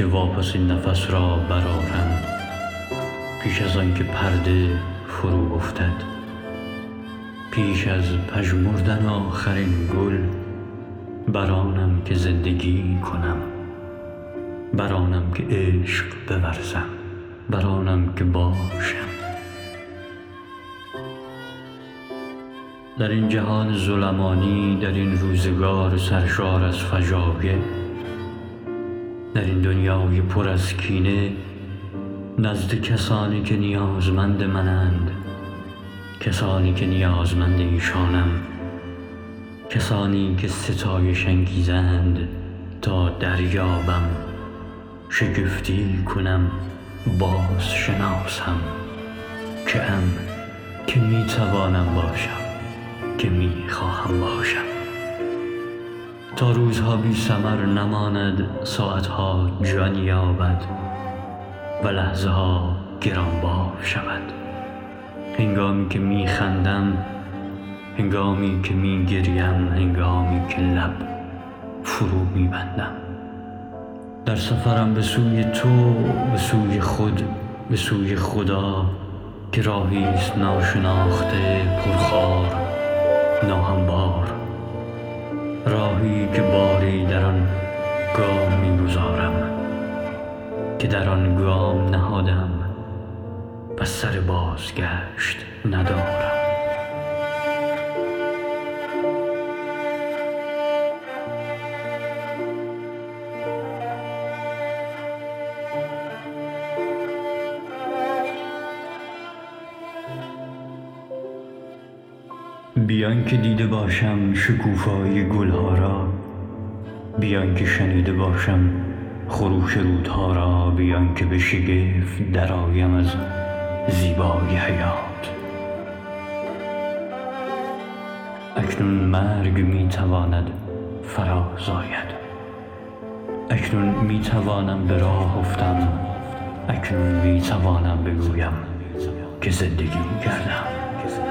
که واپس این نفس را برآرم، پیش از آن که پرده فرو افتد، پیش از پژمردن آخرین گل، برآنم که زندگی کنم، برآنم که عشق بورزم، برآنم که باشم. در این جهان ظلمانی، در این روزگار سرشار از فجایع، در این دنیای پر از کینه، نزد کسانی که نیازمند منند، کسانی که نیازمند ایشانم، کسانی که ستایش انگیزند، تا دریابم، شگفتی کنم، باز شناسم که که می توانم باشم، که می خواهم باشم. تا روزها بی ثمر نماند، ساعتها جان یابد و لحظه ها گرانبار شود. هنگامی که می خندم، هنگامی که می گریم، هنگامی که لب فرو می بندم. در سفرم به سوی تو، به سوی خود، به سوی خدا، که راهی است ناشناخته، پرخار، ناهموار، راهی که باری در آن گام می‌گذارم، که در آن گام نهادم و سر بازگشت ندارم. بیان که دیده باشم شکوفایی گلها را، بیان که شنیده باشم خروش رودها را، بیان که به شگفت درآیم از زیبایی حیات. اکنون مرگ می تواند فراز آید، اکنون می توانم به راه افتم، اکنون می توانم بگویم که زندگی کردم.